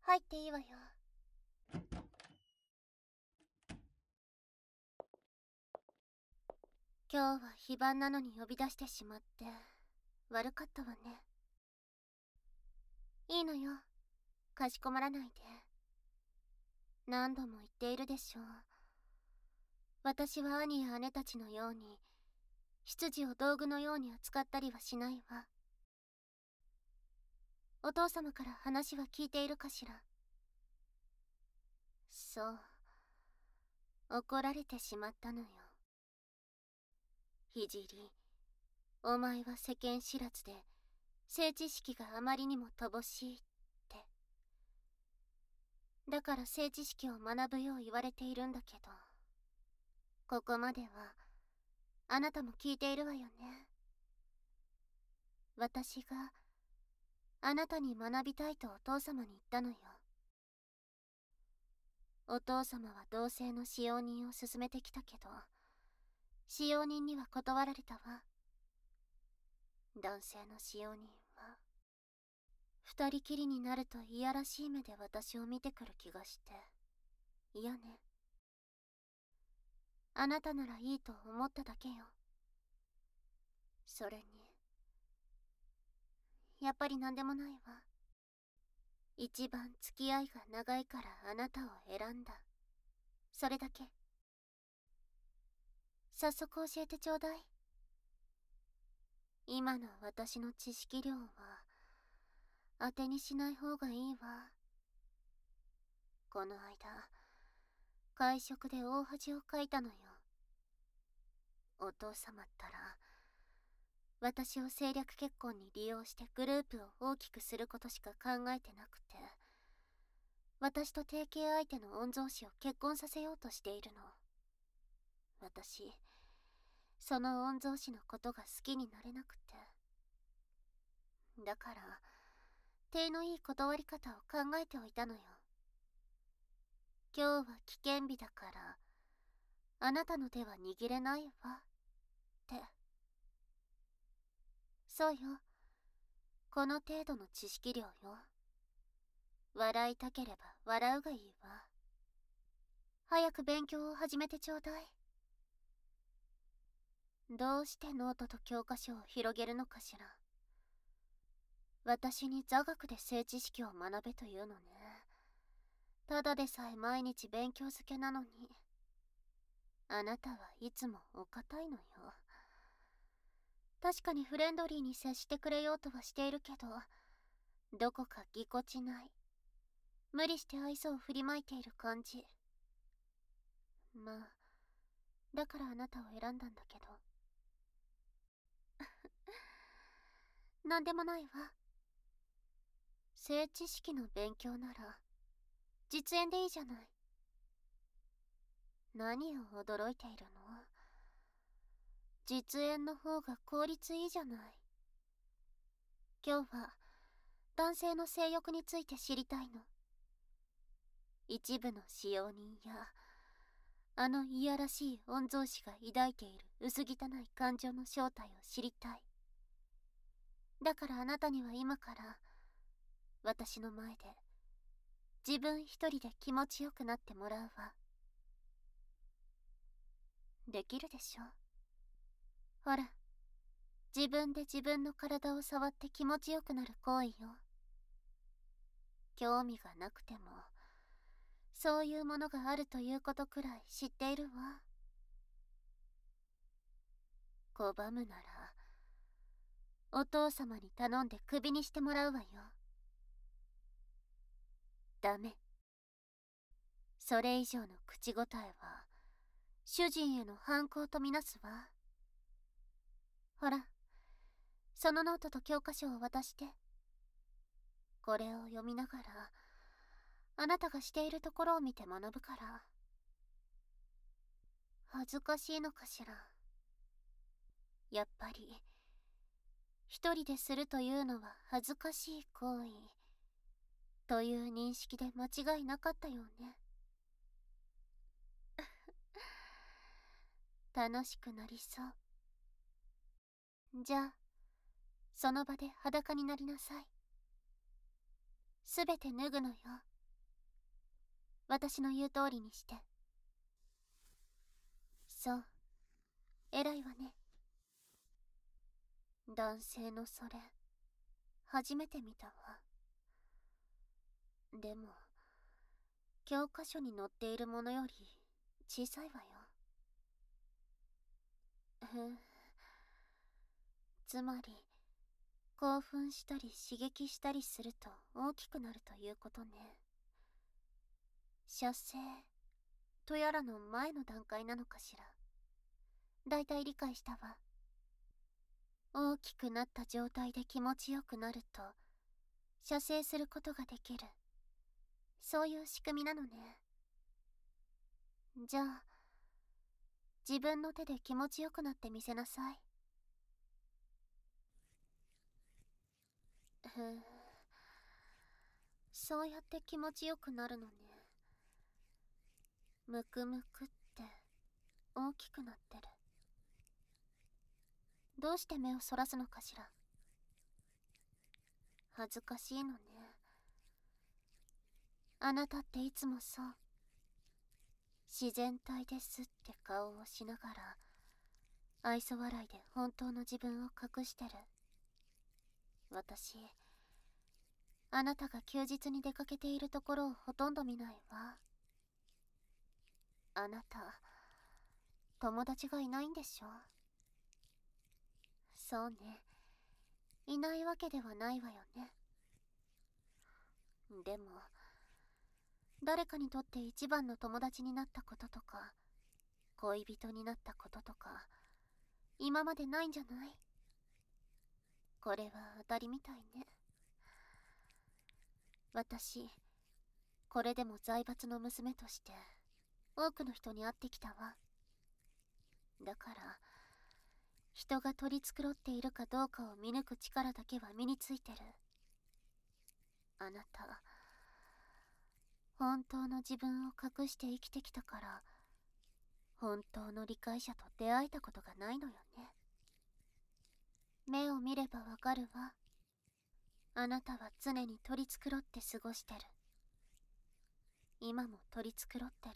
入っていいわよ。今日は非番なのに呼び出してしまって悪かったわね。いいのよ、かしこまらないで。何度も言っているでしょう。私は兄や姉たちのように執事を道具のように扱ったりはしないわ。お父様から話は聞いているかしら。そう、怒られてしまったのよ。聖、お前は世間知らずで性知識があまりにも乏しいって。だから性知識を学ぶよう言われているんだけど、ここまではあなたも聞いているわよね。私があなたに学びたいとお父様に言ったのよ。お父様は同性の使用人を勧めてきたけど、使用人には断られたわ。男性の使用人は二人きりになるといやらしい目で私を見てくる気がして嫌ね。あなたならいいと思っただけよ。それにやっぱりなんでもないわ。一番付き合いが長いからあなたを選んだ。それだけ。早速教えてちょうだい。今の私の知識量は当てにしない方がいいわ。この間会食で大恥をかいたのよ。お父様ったら私を政略結婚に利用してグループを大きくすることしか考えてなくて、私と提携相手の御曹司を結婚させようとしているの。私その御曹司のことが好きになれなくて。だから体のいい断り方を考えておいたのよ。今日は危険日だからあなたの手は握れないわって。そうよ、この程度の知識量よ。笑いたければ笑うがいいわ。早く勉強を始めてちょうだい。どうしてノートと教科書を広げるのかしら。私に座学で性知識を学べというのね。ただでさえ毎日勉強漬けなのに。あなたはいつもお堅いのよ。確かにフレンドリーに接してくれようとはしているけど、どこかぎこちない。無理して愛想を振りまいている感じ。まあ、だからあなたを選んだんだけど。なんでもないわ。性知識の勉強なら実演でいいじゃない。何を驚いているの？実演の方が効率いいじゃない。今日は男性の性欲について知りたいの。一部の使用人やあのいやらしい御曹司が抱いている薄汚い感情の正体を知りたい。だからあなたには今から私の前で自分一人で気持ちよくなってもらうわ。できるでしょ？ほら、自分で自分の体を触って気持ちよくなる行為よ。興味がなくてもそういうものがあるということくらい知っているわ。拒むならお父様に頼んでクビにしてもらうわよ。ダメ。それ以上の口答えは主人への反抗とみなすわ。ほら、そのノートと教科書を渡して。これを読みながらあなたがしているところを見て学ぶから。恥ずかしいのかしら。やっぱり一人でするというのは恥ずかしい行為という認識で間違いなかったよね。楽しくなりそう。じゃあその場で裸になりなさい。すべて脱ぐのよ。 私の言う通りにして。そう、偉いわね。男性のそれ、初めて見たわ。でも、教科書に載っているものより小さいわよ。つまり、興奮したり刺激したりすると大きくなるということね。射精とやらの前の段階なのかしら。だいたい理解したわ。大きくなった状態で気持ちよくなると、射精することができる。そういう仕組みなのね。じゃあ、自分の手で気持ちよくなってみせなさい。そうやって気持ちよくなるのね。むくむくって大きくなってる。どうして目をそらすのかしら。恥ずかしいのね。あなたっていつもそう。自然体ですって顔をしながら、愛想笑いで本当の自分を隠してる。私、あなたが休日に出かけているところをほとんど見ないわ。あなた、友達がいないんでしょ？そうね。いないわけではないわよね。でも、誰かにとって一番の友達になったこととか、恋人になったこととか、今までないんじゃない？これは当たりみたいね。私、これでも財閥の娘として、多くの人に会ってきたわ。だから、人が取り繕っているかどうかを見抜く力だけは身についてる。あなた、本当の自分を隠して生きてきたから、本当の理解者と出会えたことがないのよね。目を見ればわかるわ。あなたは常に取り繕って過ごしてる。今も取り繕ってる。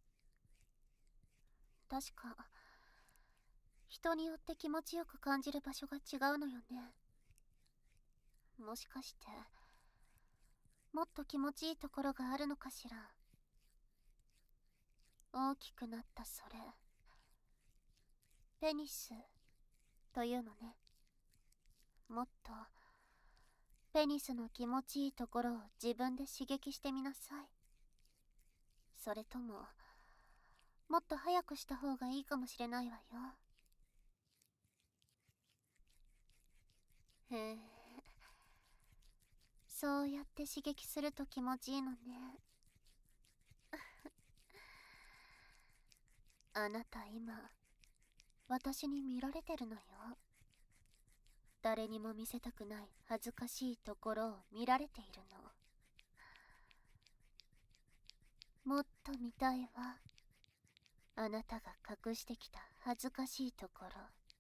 確か、人によって気持ちよく感じる場所が違うのよね。もしかして、もっと気持ちいいところがあるのかしら。大きくなったそれ、ペニスというのね。もっと、ペニスの気持ちいいところを自分で刺激してみなさい。それとも、もっと早くした方がいいかもしれないわよ。へえ、そうやって刺激すると気持ちいいのね。あなた今、私に見られてるのよ。誰にも見せたくない恥ずかしいところを見られているの。もっと見たいわ。あなたが隠してきた恥ずかしいところ。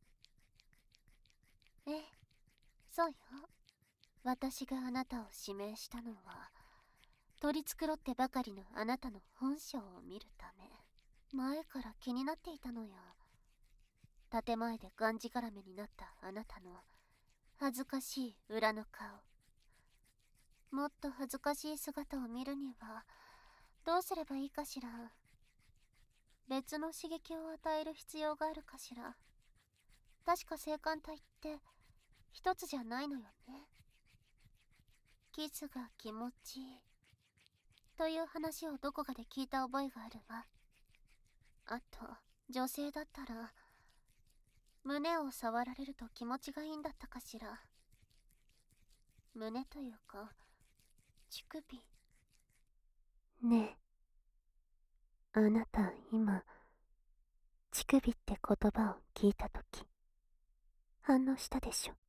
ええ、そうよ。私があなたを指名したのは、取り繕ってばかりのあなたの本性を見るため。前から気になっていたのよ。建前でがんじがらめになったあなたの恥ずかしい裏の顔。もっと恥ずかしい姿を見るにはどうすればいいかしら。別の刺激を与える必要があるかしら。確か性感帯って一つじゃないのよね。キスが気持ちいいという話をどこかで聞いた覚えがあるわ。あと、女性だったら胸を触られると気持ちがいいんだったかしら。胸というか乳首。ねえ、あなた今、乳首って言葉を聞いたとき、反応したでしょ。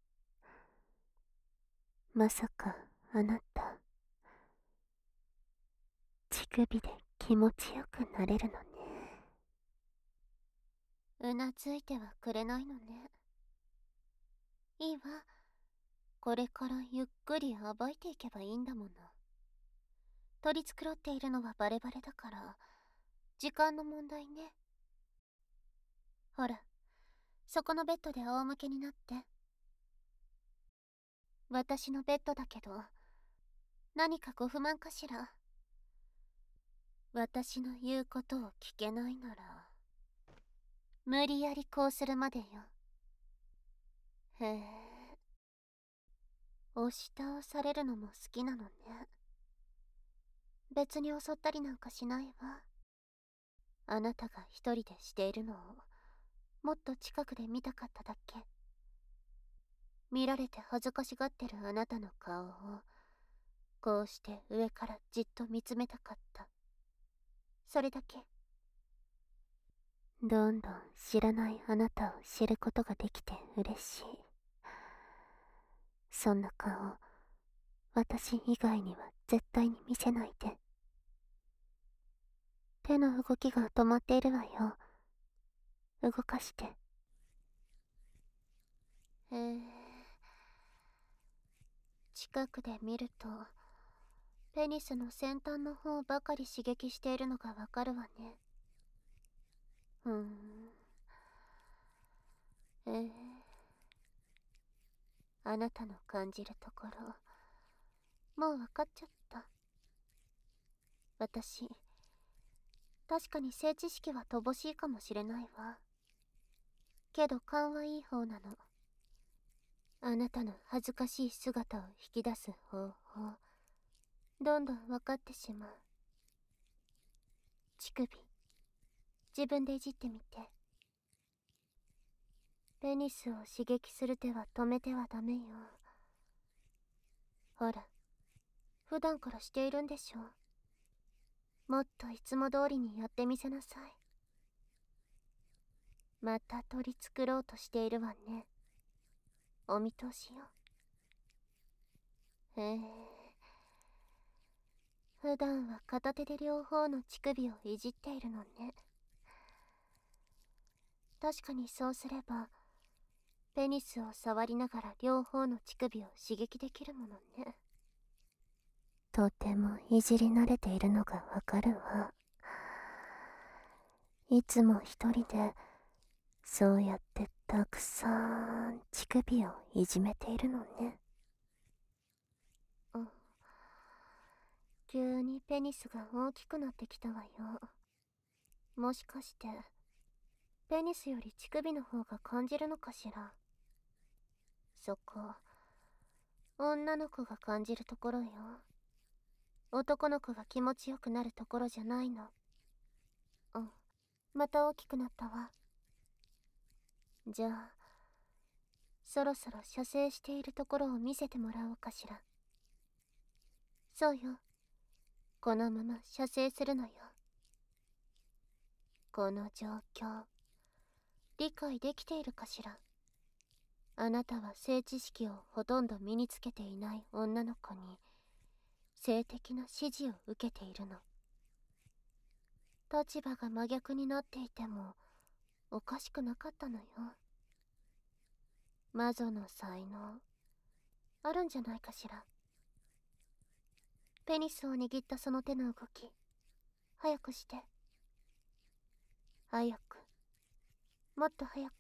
まさかあなた、乳首で気持ちよくなれるのね。うなずいてはくれないのね。いいわ。これからゆっくり暴いていけばいいんだもの。 取り繕っているのはバレバレだから、時間の問題ね。ほら、そこのベッドで仰向けになって。私のベッドだけど、何かご不満かしら。私の言うことを聞けないなら、無理やりこうするまでよ。へえ、押し倒されるのも好きなのね。別に襲ったりなんかしないわ。あなたが一人でしているのをもっと近くで見たかっただけ。見られて恥ずかしがってるあなたの顔をこうして上からじっと見つめたかった。それだけ。どんどん知らないあなたを知ることができて嬉しい。そんな顔、私以外には絶対に見せないで。手の動きが止まっているわよ。動かして。へえ。近くで見ると、ペニスの先端の方ばかり刺激しているのがわかるわね。ええ。あなたの感じるところ、もうわかっちゃった。私、確かに性知識は乏しいかもしれないわ。けど勘はいい方なの。あなたの恥ずかしい姿を引き出す方法、どんどん分かってしまう。乳首、自分でいじってみて。ペニスを刺激する手は止めてはダメよ。ほら、普段からしているんでしょ。もっといつも通りにやってみせなさい。また取り繕ろうとしているわね。お見通しよ。へえ。普段は片手で両方の乳首をいじっているのね。確かにそうすれば、ペニスを触りながら両方の乳首を刺激できるものね。とてもいじり慣れているのがわかるわ。いつも一人で、そうやってたくさん乳首をいじめているのね。急にペニスが大きくなってきたわよ。もしかして、ペニスより乳首の方が感じるのかしら。そこ、女の子が感じるところよ。男の子が気持ちよくなるところじゃないの。また大きくなったわ。じゃあ、そろそろ射精しているところを見せてもらおうかしら。そうよ。このまま射精するのよ。この状況、理解できているかしら。あなたは性知識をほとんど身につけていない女の子に性的な指示を受けているの。立場が真逆になっていてもおかしくなかったのよ。魔女の才能あるんじゃないかしら。ペニスを握ったその手の動き、早くして。早く、もっと早く。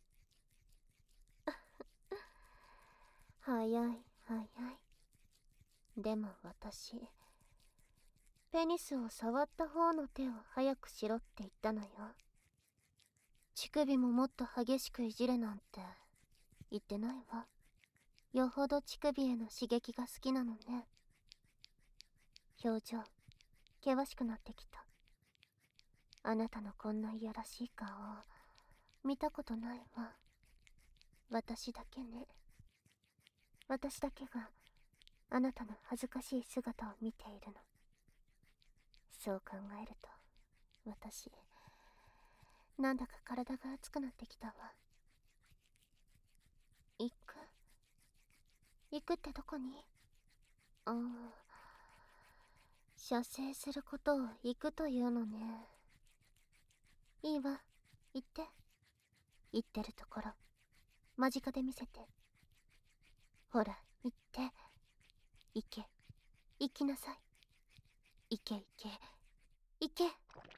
早い早い。でも私、ペニスを触った方の手を早くしろって言ったのよ。乳首ももっと激しくいじれなんて言ってないわ。よほど乳首への刺激が好きなのね。表情、険しくなってきた。あなたのこんないやらしい顔、見たことないわ。私だけね。私だけがあなたの恥ずかしい姿を見ているの。そう考えると、私、なんだか体が熱くなってきたわ。行く？行くってどこに？射精することを行くというのね。いいわ、行って。行ってるところ、間近で見せて。ほら、行って。行け、行きなさい。 いけいけ、いけ。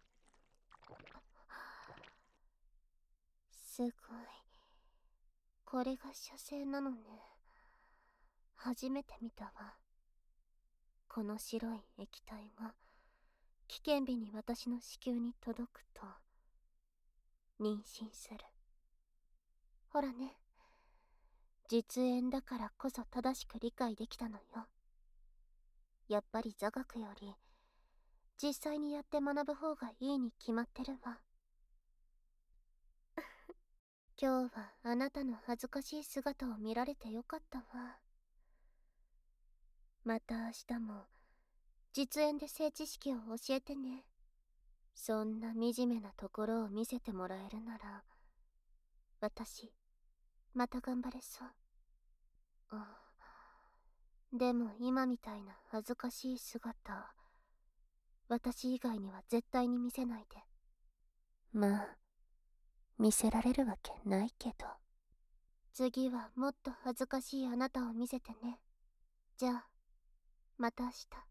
すごい。これが射精なのね。初めて見たわ。この白い液体が危険日に私の子宮に届くと妊娠する。ほらね、実演だからこそ正しく理解できたのよ。やっぱり座学より実際にやって学ぶ方がいいに決まってるわ。今日はあなたの恥ずかしい姿を見られてよかったわ。また明日も実演で性知識を教えてね。そんな惨めなところを見せてもらえるなら、私、また頑張れそう。あ、でも今みたいな恥ずかしい姿、私以外には絶対に見せないで。まあ、見せられるわけないけど。次はもっと恥ずかしいあなたを見せてね。じゃあ、また明日。